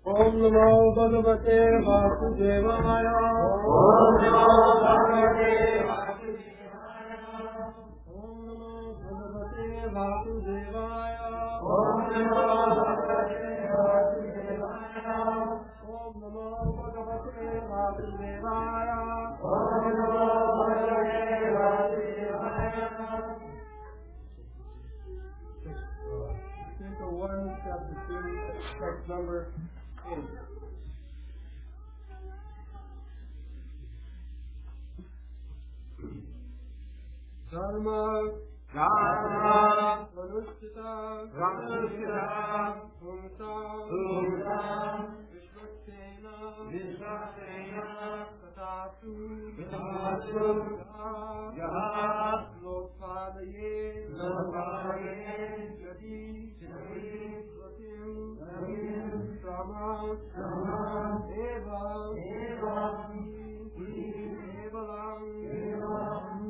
Om Namo Bhagavate Vasudevaya. Om Namo Bhagavate Vasudevaya. Om Namo Bhagavate Vasudevaya. Om Namo Bhagavate Vasudevaya. Om Namo Bhagavate Vasudevaya. Om Namo Bhagavate Vasudevaya. Canto 1, chapter 2, text number 8. Dharma Manushtita Pumsa Vishvaksena Tatatu Lokpadaye Jadi Sama Evalam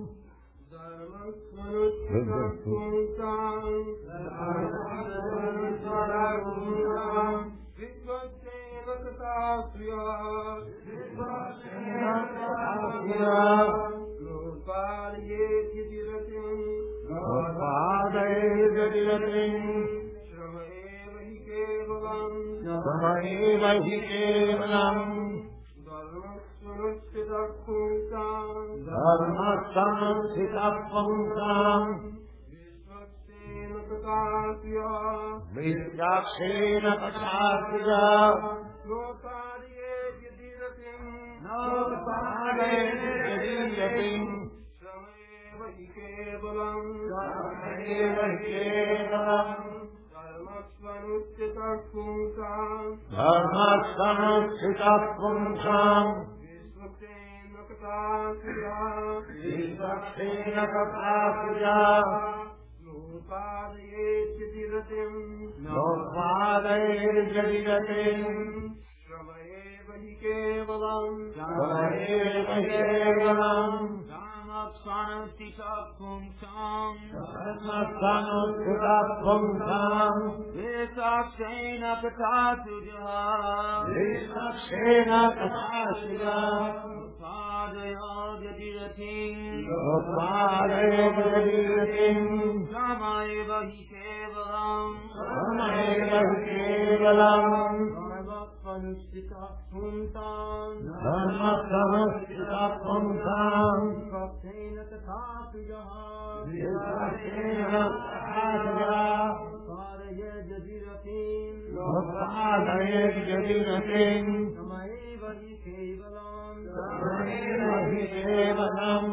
Vishvaksena Kathasya Lokadiye Yadiratim Nopade Yadiratim Sameva Ikevalam Sameva Kevalam Dharmasvanuttita Kumsam Dharmasanuttita Pumsam Vishvaksena Kathasya Vishvaksena Kathasya Lokadiye Yadiratim Nopade Yadiratim Sameva Ikevalam Sameva Kevalam Dharmasvanuttita Kumsam Dharmasanuttita Pumsam Vishvaksena Kathasya Vishvaksena Kathasya Padaya Yadiratim Nopade Yadiratim Sameva Ikevalam Sameva Kevalam Dharmasvanuttita Kumsam Dharmasanuttita Pumsam Vishvaksena Kathasya Vishvaksena Kathasya Padaya Yadiratim Nopade Yadiratim Sameva Ikevalam Sameva Kevalam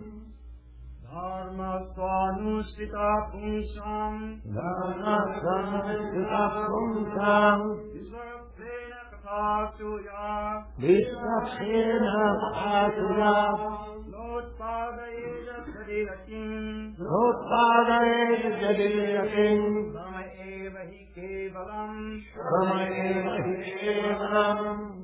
Dharmasvanuttita Kumsam Dharmasanuttita Pumsam Vishvaksena Kathasya Vishvaksena Kathasya Lotpadaye Yadiratim Nopade Yadiratim Sameva Ikevalam Sameva Kevalam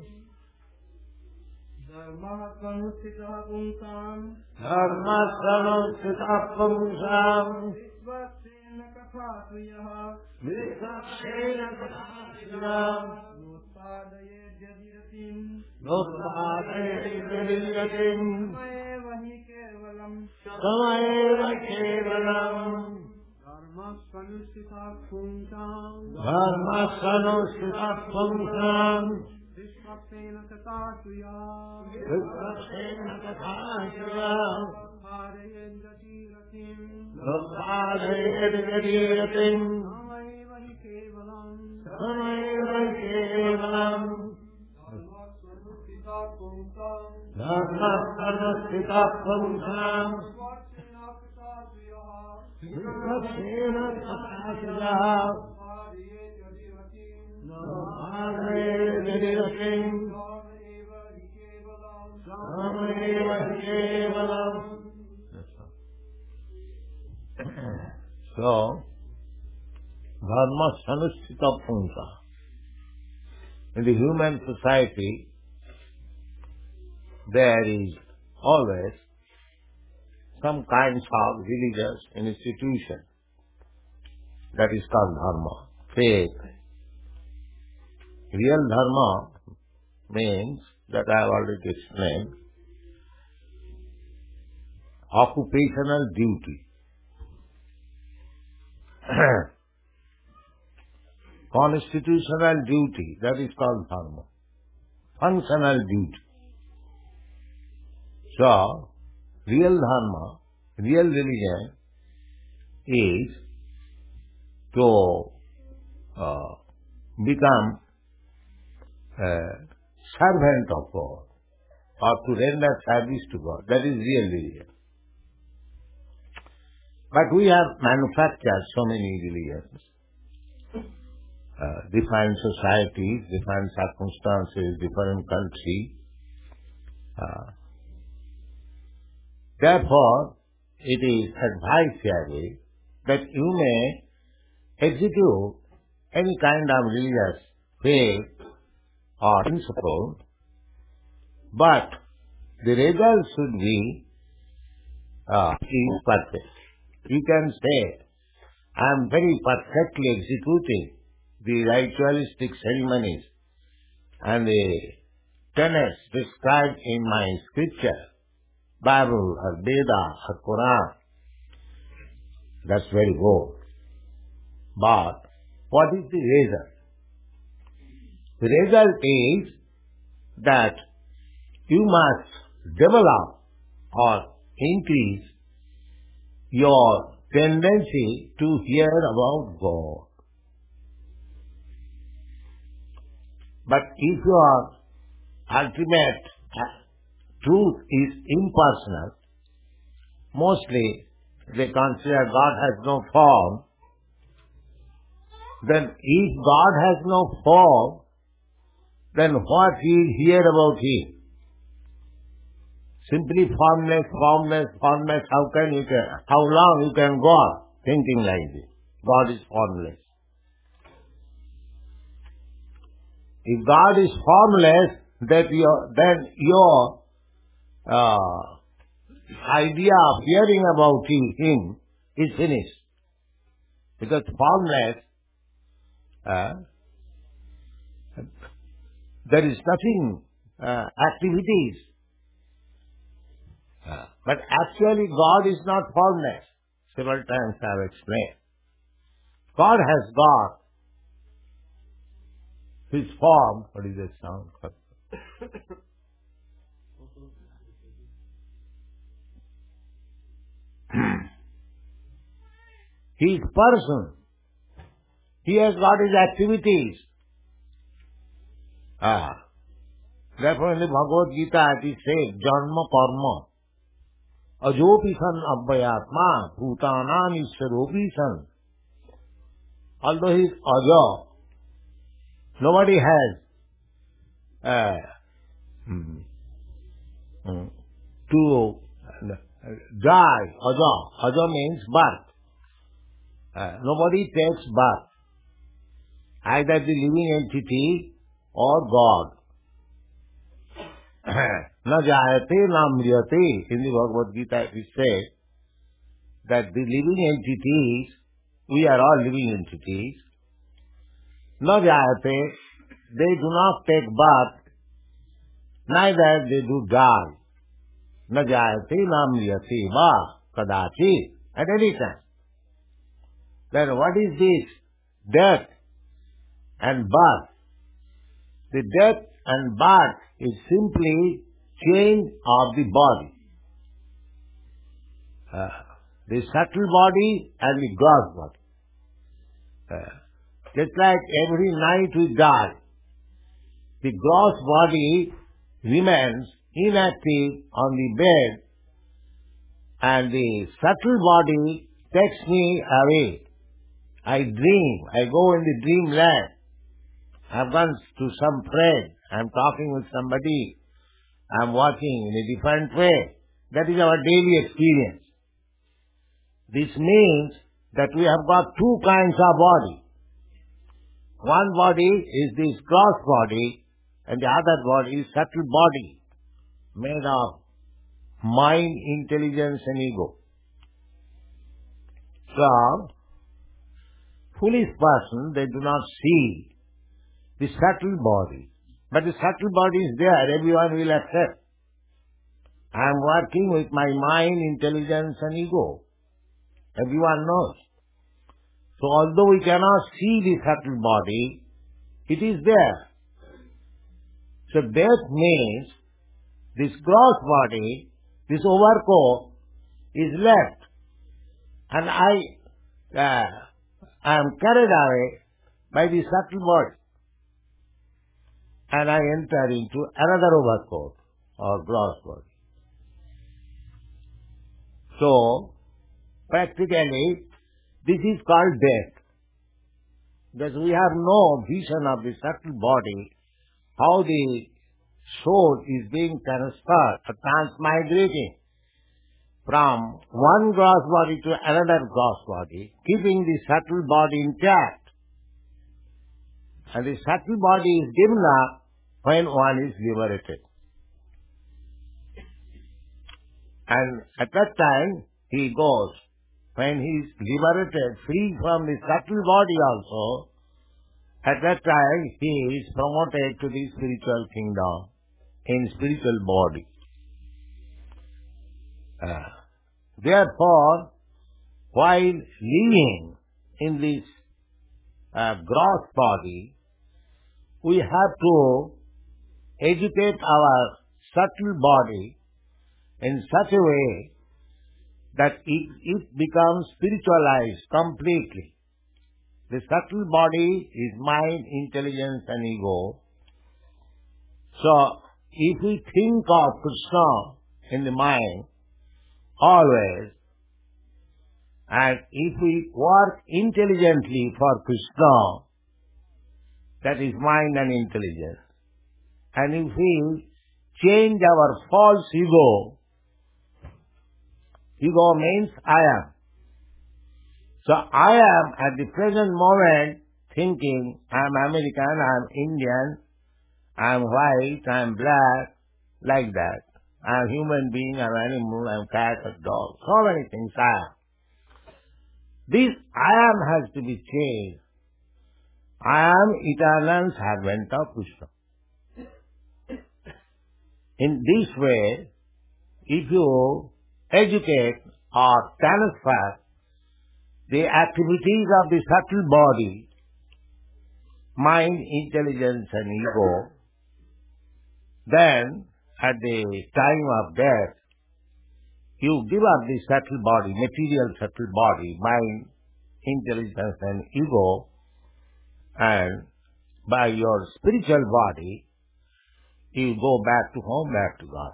Dharmasvanuttita Kumsam Dharmasanuttita Pumsam Vishvaksena Kathasya Vishvaksena Kathasya Lotpadaye Yadiratim Nopade Yadiratim Sameva Ikevalam Sameva Kevalam Dharmasvanuttita Kumsam Dharmasanuttita Pumsam Vishvaksena Kathasya Vishvaksena Kathasya Padaya Yadiratim Nopade Yadiratim Sameva Ikevalam Sameva Kevalam Dharmasvanuttita Kumsam Dharmasanuttita Pumsam Vishvaksena Vishvaksena Kathasya Kathasya Padaya Yadiratim Nopade Yadiratim Sameva Ikevalam Sameva Kevalam. So, Dharma Sanusthita Pumsa. In the human society, there is always some kinds of religious institution that is called dharma, faith. Real dharma means, that I have already explained, occupational duty. Constitutional duty, that is called dharma. Functional duty. So, real dharma, real religion is to become a servant of God or to render service to God. That is real religion. But we have manufactured so many religions. Different societies, different circumstances, different countries. Therefore, it is advisable that you may execute any kind of religious faith or principle, but the result should be perfect. You can say, I am very perfectly executing the ritualistic ceremonies and the tenets described in my scripture, Bible or Veda or Quran. That's very good. But what is the result? The result is that you must develop or increase your tendency to hear about God. But if your ultimate truth is impersonal, mostly they consider God has no form, then if God has no form, then what you hear about Him? Simply formless, formless, formless, how long you can go on thinking like this? God is formless. If God is formless, then your idea of hearing about Him is finished. Because formless, there is nothing, activities. But actually God is not formless. Several times I have explained. God has got His form. What is that sound? His person. He has got His activities. Therefore in the Bhagavad Gita it says, Janma Karma Ajopi san abhayatma bhutanam isharopi san. Although he is aja, nobody has to die. Aja means birth. Nobody takes birth. Either the living entity or God. Na jayate na mriyate. In the Bhagavad Gita it says that the living entities, we are all living entities, na jayate, they do not take birth, neither they do die. Na jayate na mriyate va kadachi, at any time. Then what is this? Death and birth. The death and birth is simply change of the body. The subtle body and the gross body. Just like every night we die, the gross body remains inactive on the bed and the subtle body takes me away. I dream, I go in the dreamland. I have gone to some friend, I am talking with somebody, I am walking in a different way. That is our daily experience. This means that we have got two kinds of body. One body is this gross body and the other body is subtle body made of mind, intelligence and ego. So, foolish person, they do not see the subtle body. But the subtle body is there, everyone will accept. I am working with my mind, intelligence and ego. Everyone knows. So although we cannot see the subtle body, it is there. So death means this gross body, this overcoat is left. And I am carried away by the subtle body. And I enter into another overcoat or gross body. So, practically, this is called death. Because we have no vision of the subtle body, how the soul is being transferred or transmigrating from one gross body to another gross body, keeping the subtle body intact. And the subtle body is given up when one is liberated. And at that time, he goes. When he is liberated, free from the subtle body also, at that time he is promoted to the spiritual kingdom, in spiritual body. Therefore, while living in this gross body, we have to educate our subtle body in such a way that it becomes spiritualized completely. The subtle body is mind, intelligence and ego. So, if we think of Krishna in the mind always, and if we work intelligently for Krishna, that is mind and intelligence, and if we change our false ego means I am. So I am at the present moment thinking I am American, I am Indian, I am white, I am black, like that. I am human being, I am animal, I am cat, I am dog. So many things I am. This I am has to be changed. I am eternal servant of Krishna. In this way, if you educate or transfer the activities of the subtle body, mind, intelligence and ego, then at the time of death, you give up the subtle body, material subtle body, mind, intelligence and ego, and by your spiritual body, you go back to home, back to God.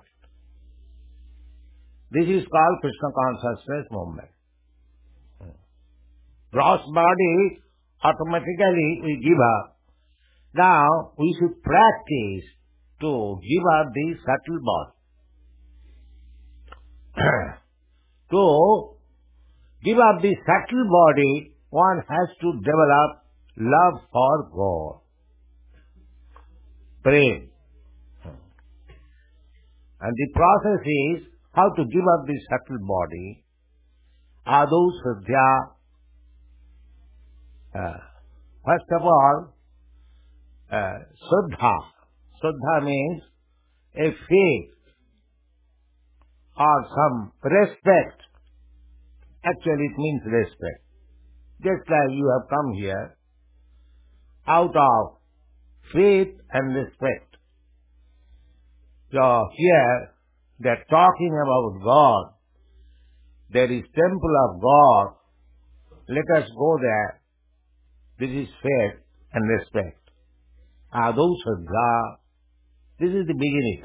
This is called Krishna consciousness movement. Gross body, automatically we give up. Now we should practice to give up the subtle body. To give up the subtle body, one has to develop love for God. Pray. And the process is how to give up the subtle body. Adu Shraddha. First of all, Shraddha. Shraddha means a faith or some respect. Actually it means respect. Just like you have come here out of faith and respect. So here they are talking about God. There is temple of God. Let us go there. This is faith and respect. Adu Shraddha. This is the beginning.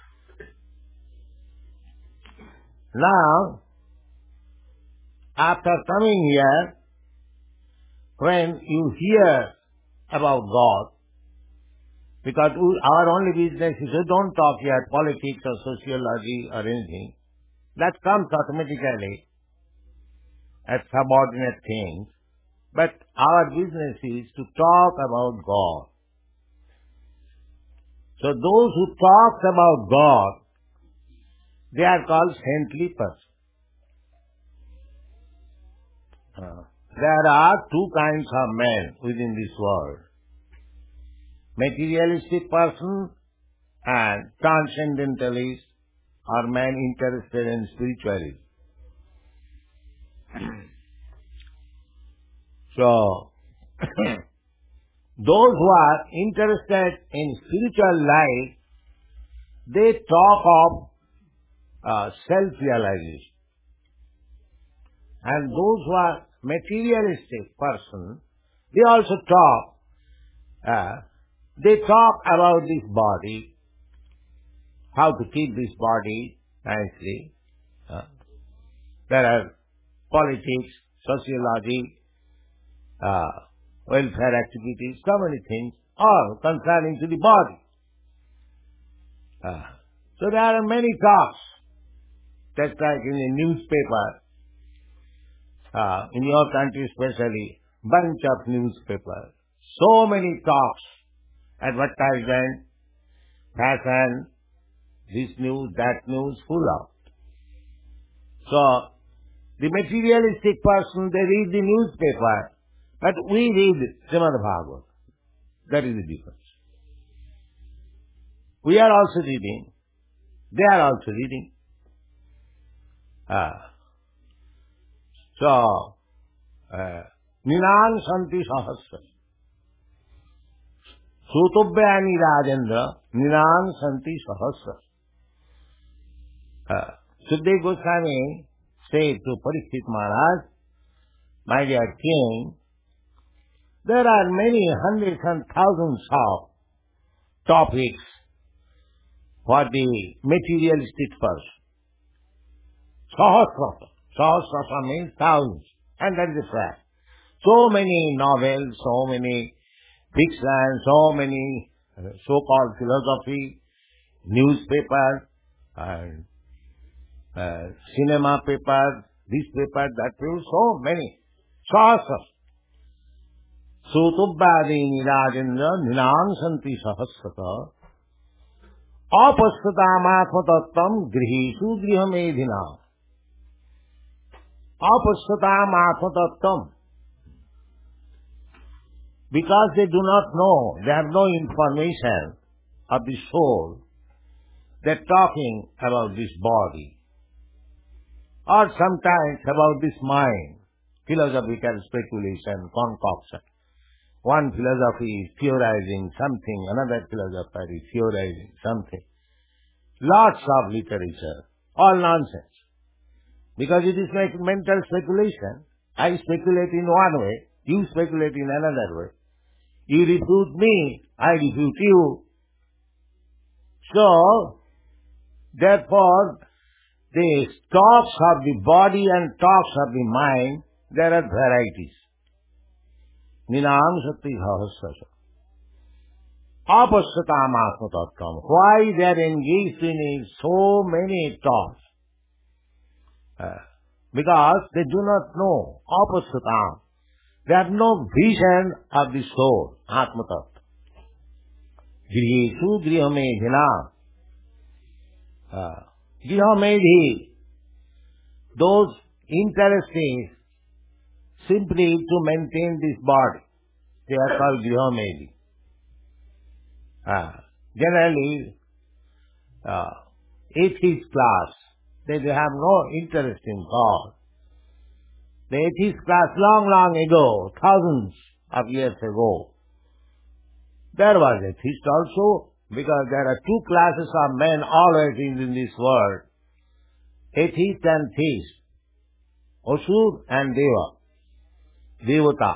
Now, after coming here, when you hear about God, because our only business is we don't talk here politics or sociology or anything. That comes automatically as subordinate things. But our business is to talk about God. So those who talk about God, they are called saintly persons. There are two kinds of men within this world. materialistic person and transcendentalist or man interested in spiritualism. So, those who are interested in spiritual life, they talk of self-realization. And those who are materialistic person, they also talk about this body, how to keep this body nicely. There are politics, sociology, welfare activities, so many things, all concerning to the body. So there are many talks, just like in the newspaper, in your country especially, bunch of newspapers, so many talks, advertisement, fashion, this news, that news, full of. So, the materialistic person, they read the newspaper, but we read Srimad Bhagavatam. That is the difference. We are also reading. They are also reading. So, Ninan Santi Sahasra. Sutubhyani Rajendra, Ninan Santi Sahasra. Sukadeva Goswami said to Parikshit Maharaj, my dear king, there are many hundreds and thousands of topics for the materialistic person. Sahasrasa. Sahasrasa means thousands. And that is a fact. So many novels, so many fiction, so many so-called philosophy, newspapers, and cinema papers, this paper, that paper, so many. Sahasrasa. Sutubhyadini Rajendra Ninam Santi Sahasrata Apasthatamatmatattam Grihishu Grihamedhina. Apasthatamatmatattam. Because they do not know, they have no information of the soul, they're talking about this body. Or sometimes about this mind, philosophical speculation, concoction. One philosophy is theorizing something, another philosopher is theorizing something. Lots of literature, all nonsense. Because it is like mental speculation. I speculate in one way, you speculate in another way. You refute me, I refute you. So, therefore, the talks of the body and talks of the mind, there are varieties. Ninam Sati Sahasrasa. Apasyatam Atmatattvam. Why they are engaged in so many talks? Because they do not know. Apasyatam. They have no vision of the soul. Atmatattva. Grihishu Grihamedhina. Grihamedhi. Those interested simply to maintain this body. They are called Grihamedhi. Generally, atheist class, they have no interest in God. The atheist class long ago, thousands of years ago, there was atheist also, because there are two classes of men always in this world, atheist and theist, Asur and Deva. Devata.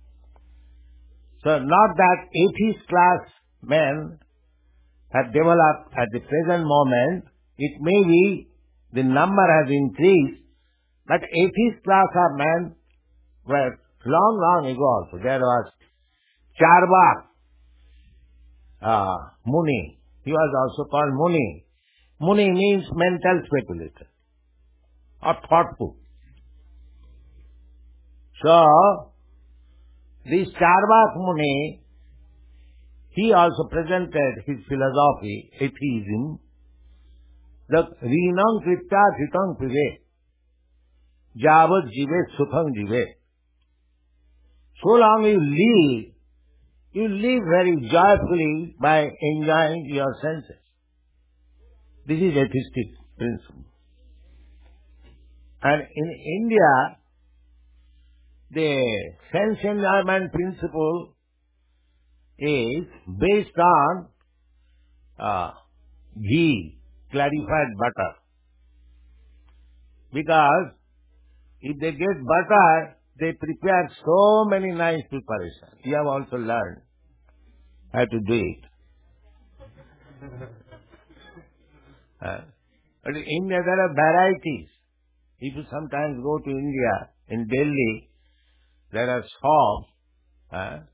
So not that atheist class men have developed at the present moment. It may be the number has increased, but atheist class of men were long ago also. There was Charvak Muni. He was also called Muni. Muni means mental speculator or thoughtful. So, this Charvak Muni, he also presented his philosophy, atheism, that Rinam Kritta Sitang Prive, Javad Jive Sukhang Jive. So long you live, You live very joyfully by enjoying your senses. This is atheistic principle. And in India, the sense enjoyment principle is based on ghee, clarified butter. Because if they get butter, they prepare so many nice preparations. You have also learned how to do it. But in India there are varieties. If you sometimes go to India, in Delhi, there are shops,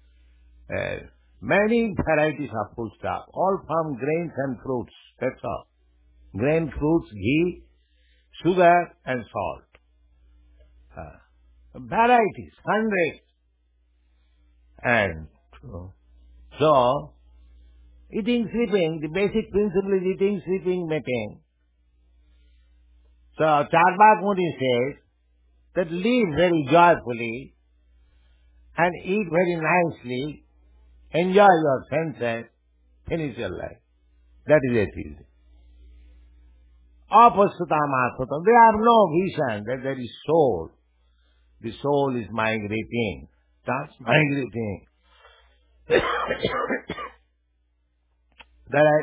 many varieties of food stuff, all from grains and fruits. That's all. Grain, fruits, ghee, sugar and salt. Varieties, hundreds. And so, eating, sleeping, the basic principle is eating, sleeping, mating. So, Charvak Muni says that live very joyfully and eat very nicely, enjoy your senses, finish your life. That is atheism. Apasutam atmatam. They have no vision that there is soul. The soul is migrating. That's migrating. There are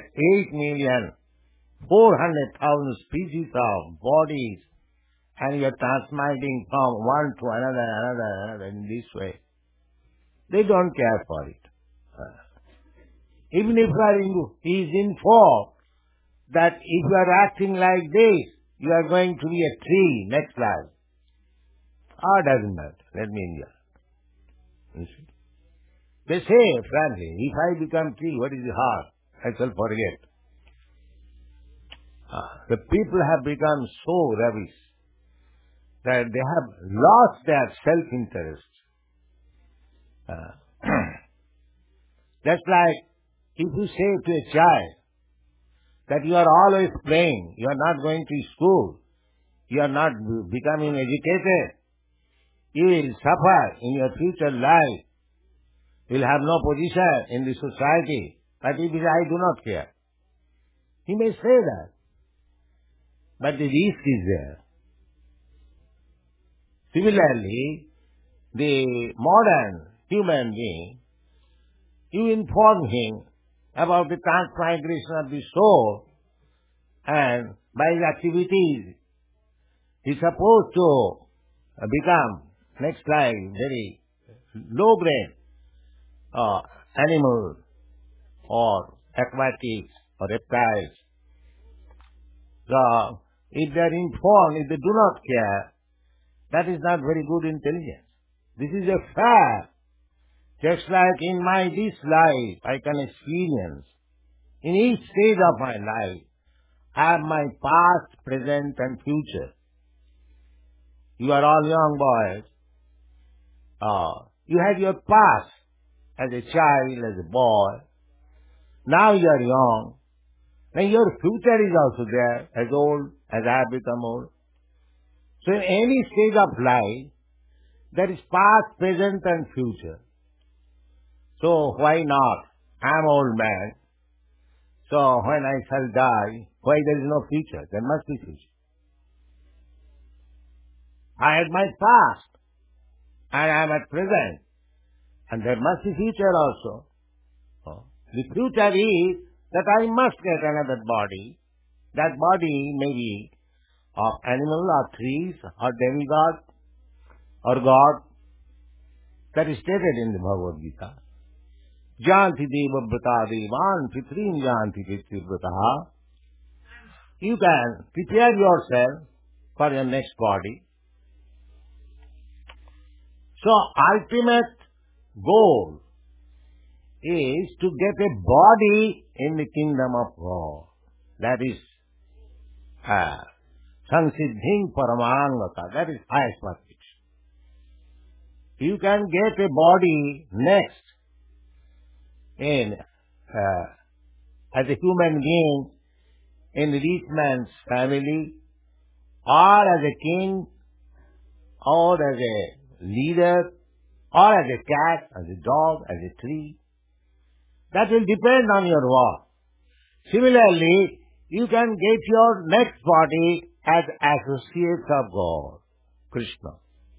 8,400,000 species of bodies, and you are transmitting from one to another in this way. They don't care for it. Even if he is informed that if you are acting like this, you are going to be a tree next life. Doesn't matter. Let me enjoy. You see? They say, frankly, if I become tree, what is the harm? I shall forget. The people have become so ravished that they have lost their self-interest. That's like if you say to a child that you are always playing, you are not going to school, you are not becoming educated, you will suffer in your future life, you will have no position in the society. But if he says, I do not care, he may say that. But the risk is there. Similarly, the modern human being, you inform him about the transmigration of the soul, and by his activities, he is supposed to become, next life, very low-grade animal or aquatics or reptiles. So, if they are informed, if they do not care, that is not very good intelligence. This is a fact. Just like in this life, I can experience, in each stage of my life, I have my past, present and future. You are all young boys. You had your past as a child, as a boy. Now you are young. And your future is also there, as old as I have become old. So in any stage of life, there is past, present and future. So why not? I am old man. So when I shall die, why there is no future? There must be future. I had my past, and I am at present, and there must be future also. The future is that I must get another body. That body may be of animal or trees or demigod or God. That is stated in the Bhagavad Gita. Janti deva brata devan pitrim janti pitri. You can prepare yourself for your next body. So ultimate goal is to get a body in the kingdom of God. That is Sansiddhing Paramangata. That is highest perfection. You can get a body next in as a human being in the rich man's family, or as a king, or as a leader, or as a cat, as a dog, as a tree. That will depend on your work. Similarly, you can get your next body as associates of God, Krishna.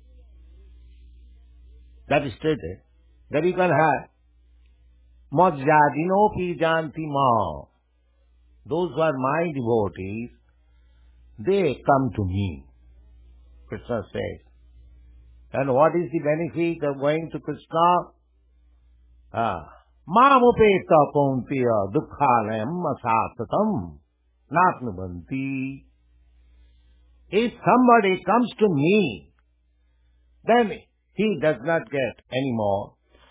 That is stated. That you can have Madhyadinopi janti ma. Those who are my devotees, they come to me, Krishna says. And what is the benefit of going to Krishna? Mamupeta kaunteya dukkhalayam asasatam natnubanti. If somebody comes to me, then he does not get any more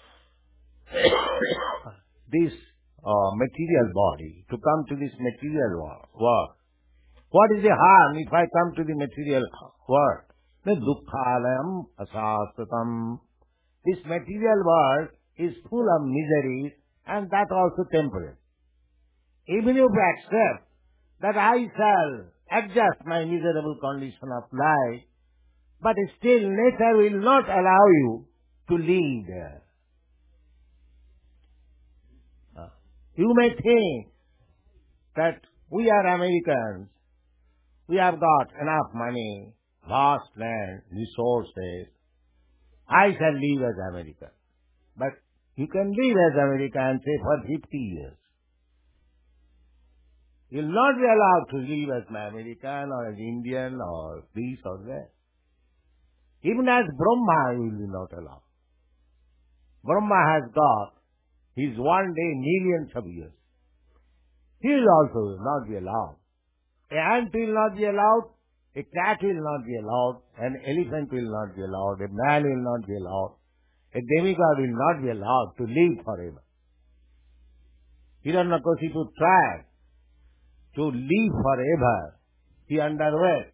this material body, to come to this material world. What is the harm if I come to the material world? The dukkhalayam asasatam. This material world is full of miseries, and that also temporary. Even if you accept that I shall adjust my miserable condition of life, but still nature will not allow you to live there. You may think that we are Americans, we have got enough money, vast land, resources, I shall live as American. But you can live as American, say, for 50 years. You will not be allowed to live as an American or as Indian or this or that. Even as Brahma, you will be not allowed. Brahma has got his one day millions of years. He will also not be allowed. An ant will not be allowed, a cat will not be allowed, an elephant will not be allowed, a man will not be allowed, a demigod will not be allowed to live forever. Hiranyakashipu tried to live forever. He underwent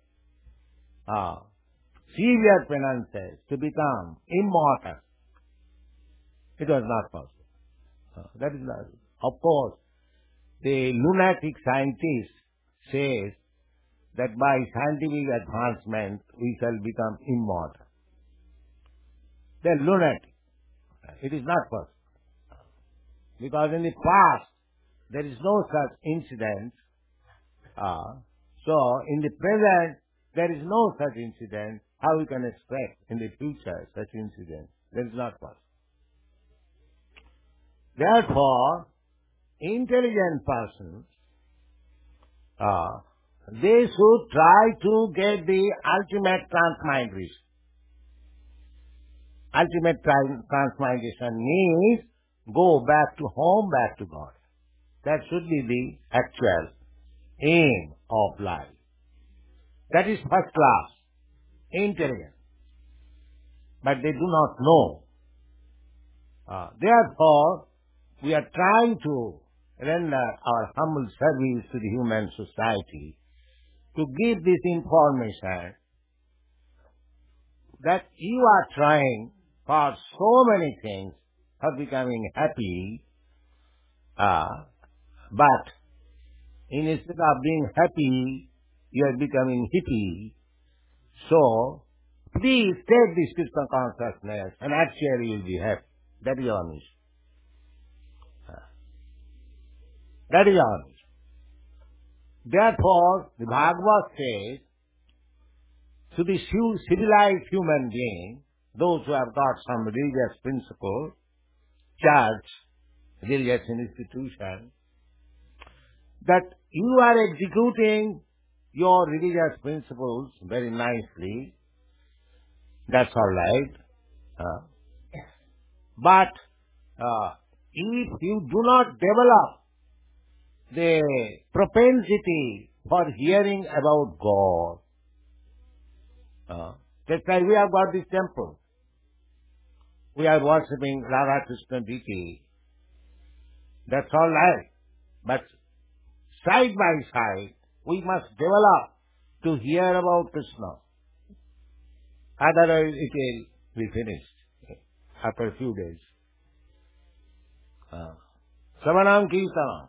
severe penances to become immortal. It was not possible. That is not. Of course, the lunatic scientist says that by scientific advancement we shall become immortal. They are lunatic. It is not possible. Because in the past there is no such incident. So in the present there is no such incident. How we can expect in the future such incident? That is not possible. Therefore, intelligent persons, they should try to get the ultimate transmigration. Ultimate transmigration means go back to home, back to God. That should be the actual aim of life. That is first class, intelligence. But they do not know. Therefore, we are trying to render our humble service to the human society to give this information that you are trying for so many things for becoming happy, but instead of being happy, you are becoming hippie. So, please take this Krishna consciousness and actually you will be happy. That is our mission. That is our mission. Therefore, the Bhagavad says, to the civilized human being, those who have got some religious principle, church, religious institution, that you are executing your religious principles very nicely. That's all right. But if you do not develop the propensity for hearing about God, that's why we have got this temple. We are worshipping Radha Krishna deity. That's all right. But side by side, we must develop to hear about Krishna. Otherwise it will be finished after a few days. Savanam Kirtanam.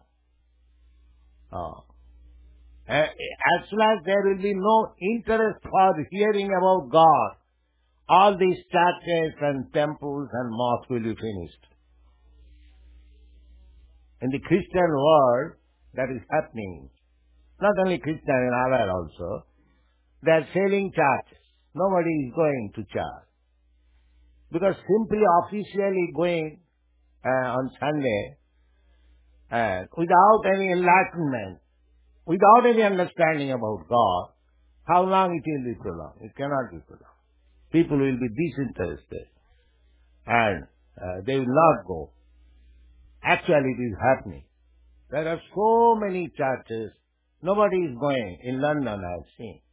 As soon as there will be no interest for hearing about God, all these churches and temples and mosques will be finished. In the Christian world, that is happening. Not only Christian, in other also. They are selling churches. Nobody is going to church. Because simply officially going on Sunday without any enlightenment, without any understanding about God, how long it will be prolonged? It cannot be prolonged. People will be disinterested and they will not go. Actually, it is happening. There are so many churches, nobody is going. In London, I have seen.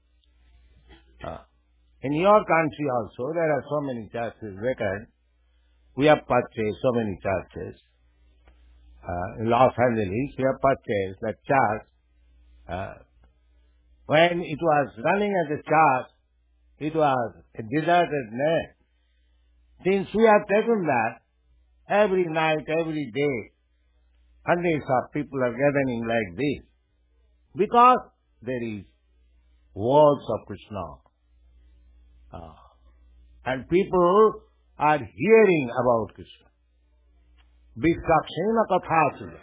In your country also, there are so many churches vacant. We have purchased so many churches. In Los Angeles, we have purchased that church. When it was running as a church, it was a deserted land. Since we have taken that, every night, every day, hundreds of people are gathering like this. Because there is words of Krishna. And people are hearing about Krishna. Vishakshena kathasula.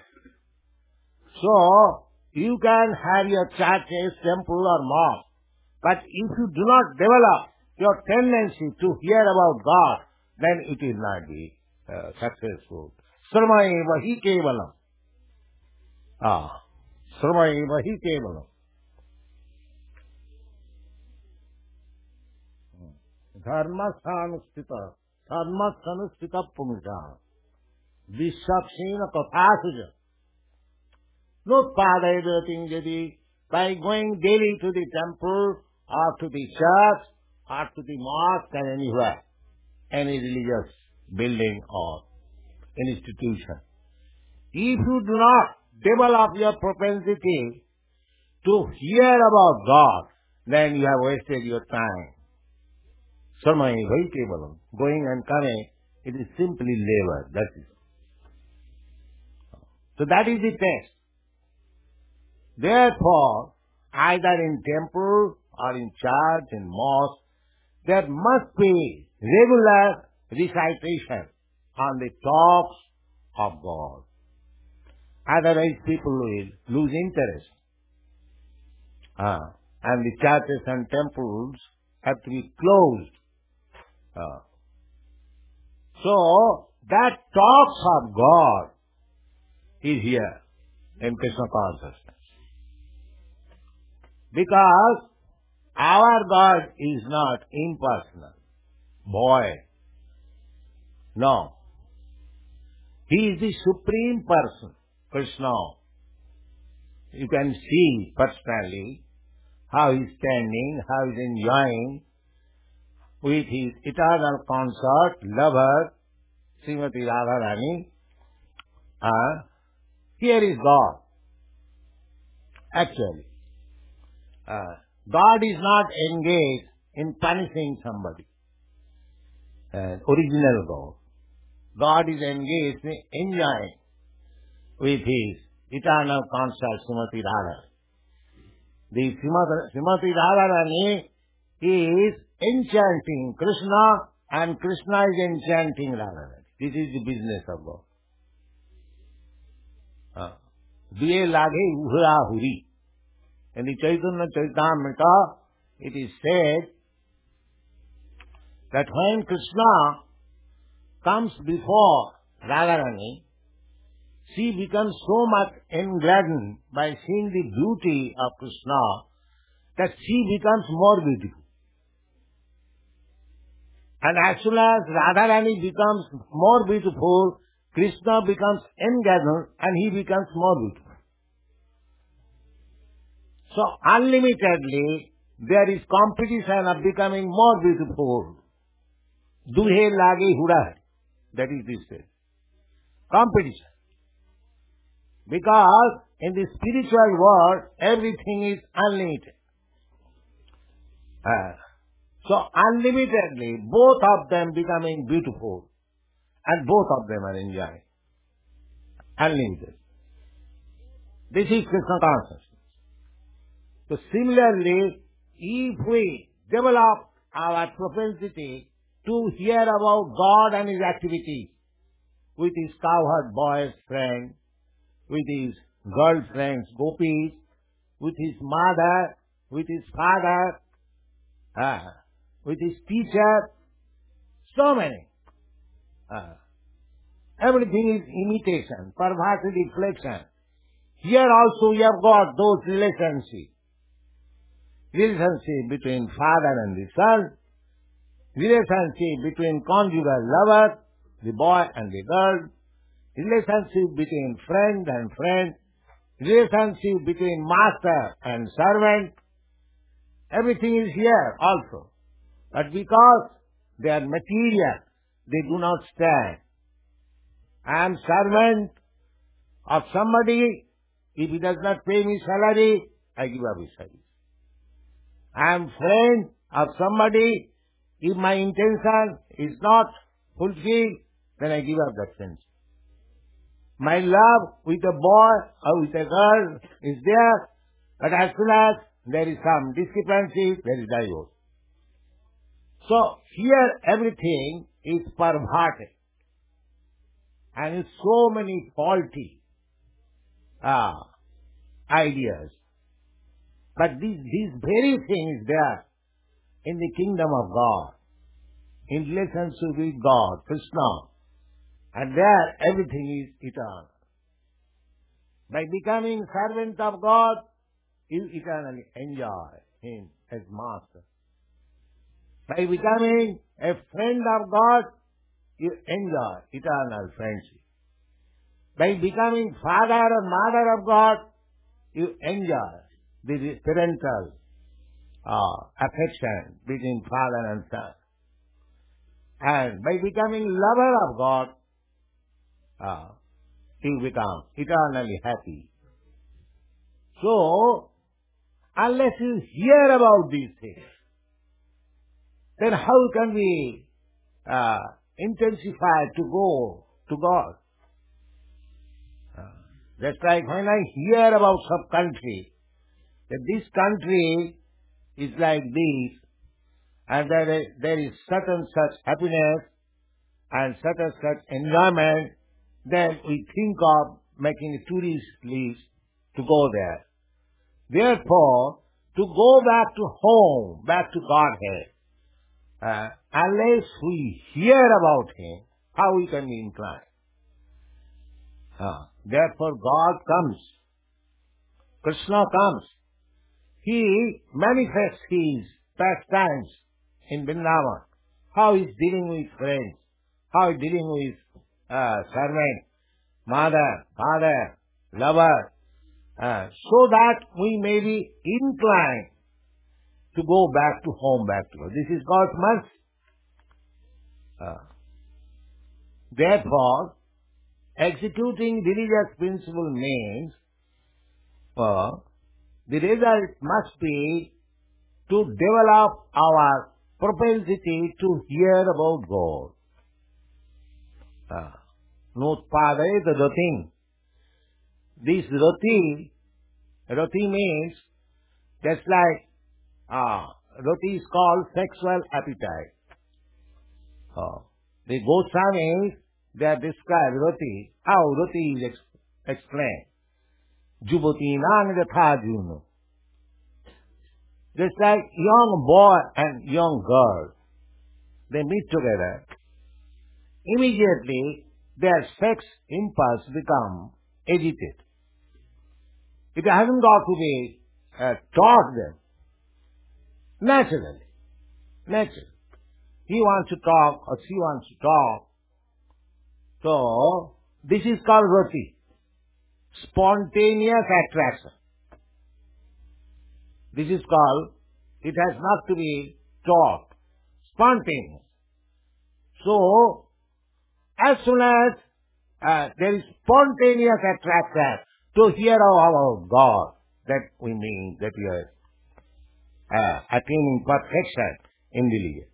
So, you can have your churches, temple or mosque, but if you do not develop your tendency to hear about God, then it will not be successful. Srama eva hi kevalam. Srama eva hi kevalam. Dharmasthana pumja. Vishakshena kathasuja. Nutpadayadating jadi. By going daily to the temple or to the church or to the mosque and anywhere, any religious building or institution. If you do not develop your propensity to hear about God, then you have wasted your time. Sarmai Vaikevalam, going and coming, it is simply labor. That is. So that is the test. Therefore, either in temple or in church, in mosque, there must be regular recitation on the talks of God. Otherwise, people will lose interest. And the churches and temples have to be closed. So, that talks of God is here in Krishna consciousness. Because our God is not impersonal. Boy. No. He is the Supreme Person, Krishna. You can see personally how he is standing, how he is enjoying with his eternal consort, lover, Srimati Radharani. Here is God. Actually. God is not engaged in punishing somebody. Original God. God is engaged in enjoying with his eternal consort, Srimati Radharani. The Srimati Radharani is enchanting Krishna and Krishna is enchanting Radharani. This is the business of God. Duye lage uhura huri. In the Chaitanya Charitamrita, it is said that when Krishna comes before Radharani, she becomes so much engladdened by seeing the beauty of Krishna that she becomes more beautiful. And as soon as Radharani becomes more beautiful, Krishna becomes engladdened and he becomes more beautiful. So unlimitedly, there is competition of becoming more beautiful. Duhe lage hura. That is this. Competition. Because in the spiritual world, everything is unlimited. So unlimitedly, both of them becoming beautiful. And both of them are enjoying. Unlimited. This is Krishna consciousness. So similarly, if we develop our propensity to hear about God and His activities with his cowherd boys friend, with his girlfriends, gopis, with his mother, with his father, with his teacher, so many. Everything is imitation, perverted reflection. Here also you have got those relationships. Relationship between father and the son, relationship between conjugal lover, the boy and the girl, relationship between friend and friend, relationship between master and servant. Everything is here also. But because they are material, they do not stand. I am servant of somebody. If he does not pay me salary, I give up his service. I am friend of somebody. If my intention is not fulfilled, then I give up that friendship. My love with a boy or with a girl is there, but as soon as there is some discrepancy, there is divorce. So here everything is perverted. And in so many faulty ideas. But this very thing is there in the kingdom of God, in relationship with God, Krishna. And there everything is eternal. By becoming servant of God, you eternally enjoy Him as master. By becoming a friend of God, you enjoy eternal friendship. By becoming father or mother of God, you enjoy the parental affection between father and son. And by becoming lover of God, you become eternally happy. So, unless you hear about these things, then how can we intensify to go to God? Just like when I hear about some country, that this country is like this, and there is such and such happiness and such and such enjoyment, then we think of making a tourist list to go there. Therefore, to go back to home, back to Godhead, unless we hear about Him, how we can be inclined? Therefore, God comes. Krishna comes. He manifests His pastimes in Vrindavan. How He is dealing with friends. How He is dealing with servant, mother, father, lover. So that we may be inclined to go back to home, back to God. This is God's mercy. Therefore, executing religious principle means the result must be to develop our propensity to hear about God. Notpadayet ratim. This rati means just like rati is called sexual appetite. The Goswamis, they are described rati. How rati is explained? Jubati nang yatha juno. Just like young boy and young girl, they meet together. Immediately, their sex impulse become agitated. It hasn't got to be taught them. Naturally. He wants to talk or she wants to talk. So, this is called rati. Spontaneous attraction. This is called, it has not to be taught. Spontaneous. So, as soon as there is spontaneous attraction to hear about God, that we mean that we are attaining perfection in religion.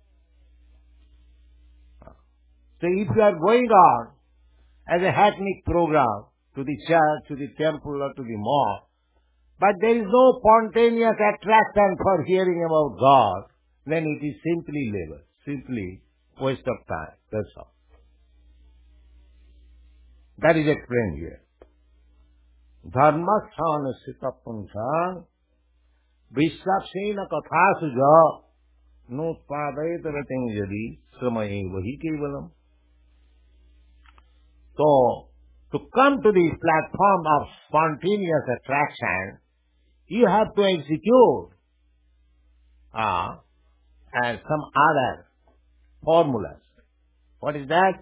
So if you are going on as a hackneyed program to the church, to the temple or to the mosque, but there is no spontaneous attraction for hearing about God, then it is simply labor. simply waste of time. That's all. That is explained here. Dharmasthana punsang vishwasena kathasuja nutpadayat rating yadi sramaye vahi kevalam. So, to come to this platform of spontaneous attraction, you have to execute and some other formulas. What is that?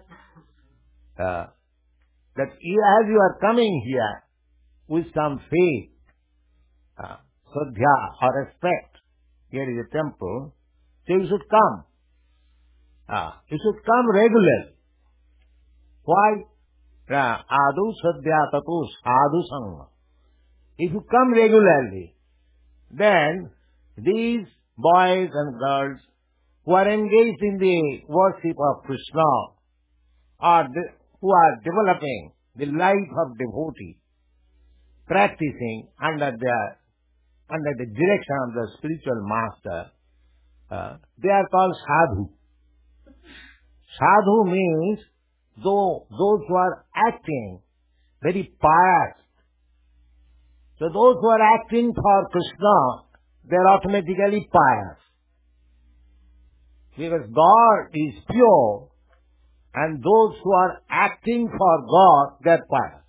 That as you are coming here with some faith, sadhya or respect, here is a temple, so you should come. You should come regularly. Why? Adu sadhya tatu sadhu sangha. If you come regularly, then these boys and girls who are engaged in the worship of Krishna or who are developing the life of devotee, practicing under the direction of the spiritual master, they are called sadhu. Sadhu means those who are acting very pious. So those who are acting for Krishna, they are automatically pious. Because God is pure, and those who are acting for God, they are pious.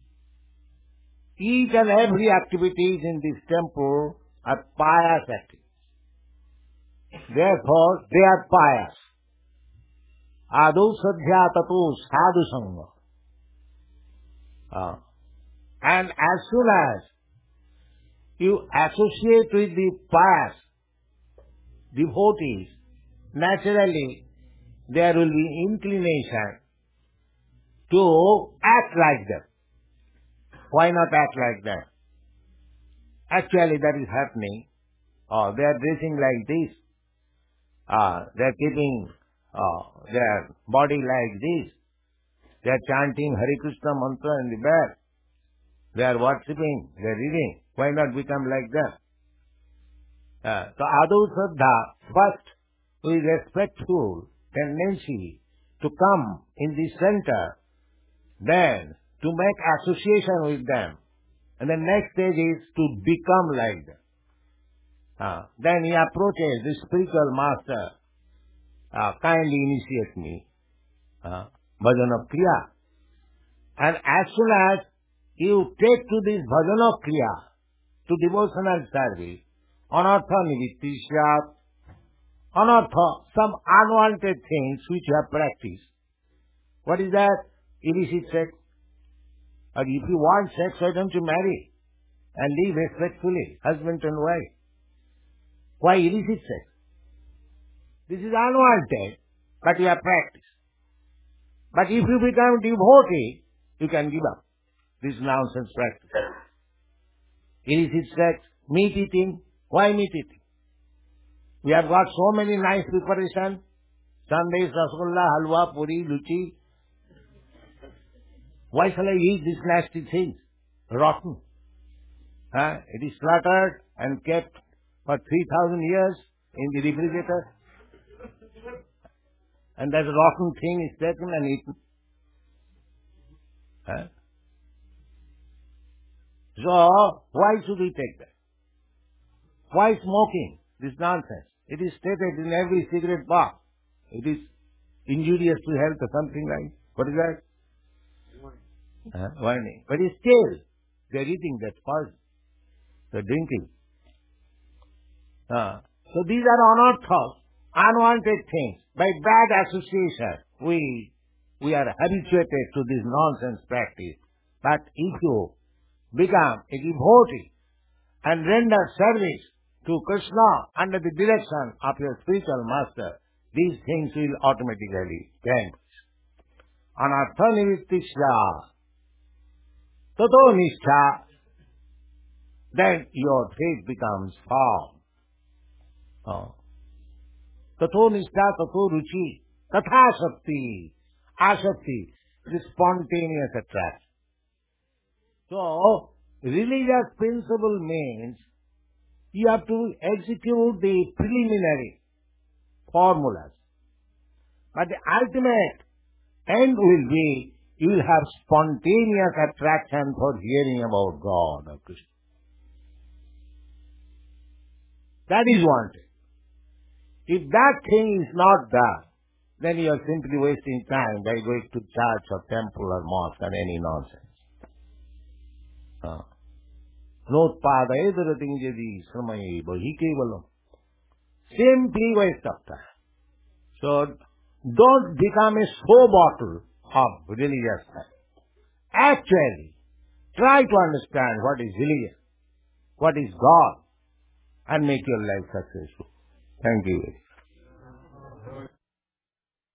Each and every activities in this temple are pious activities. Therefore, they are pious. Adu sadhya tatu sadhu sangha. And as soon as you associate with the pious devotees, naturally there will be inclination to act like them. Why not act like them? Actually that is happening. They are dressing like this. They are keeping their body like this. They are chanting Hare Krishna mantra in the back. They are worshipping, they are reading. Why not become like them? So Adu Saddha, first with respectful tendency to come in the center, then to make association with them. And the next stage is to become like them. Then he approaches the spiritual master, kindly initiate me, bhajan of kriya. And as soon as you take to this bhajan of kriya, to devotional service, anartha nivitti syat, anartha, some unwanted things which you have practiced. What is that? Illicit sex. Or if you want sex, why don't you marry and live respectfully, husband and wife? Why illicit sex? This is unwanted, but you have practiced. But if you become devotee, you can give up this nonsense practice. Illicit sex, meat eating. Why meat eating? We have got so many nice preparations. Sundays, rasgulla, halwa, puri, luchi. Why shall I eat these nasty things? Rotten. It is slaughtered and kept for 3,000 years in the refrigerator. And that rotten thing is taken and eaten. So, why should we take that? Why smoking? This nonsense. It is stated in every cigarette box. It is injurious to health or something like. What is that? Warning. But still, they are eating that poison. They are drinking. So these are unorthodox, unwanted things. By bad association, we are habituated to this nonsense practice. But if you become a devotee and render service to Krishna under the direction of your spiritual master, these things will automatically change. Anartha nivittisya tato nishtha, then your faith becomes firm. Tato nishtha tato ruchi tatha shakti. Asakti, the spontaneous attraction. So, religious principle means you have to execute the preliminary formulas, But the ultimate end will be you will have spontaneous attraction for hearing about God or Krishna. That is wanted. If that thing is not there, then you are simply wasting time by going to church or temple or mosque and any nonsense. Notpadayadarating jadi sramaye bahi kevalam. Simply waste of time. So, don't become a show bottle of religious life. Actually, try to understand what is religion, what is God, and make your life successful. Thank you very much.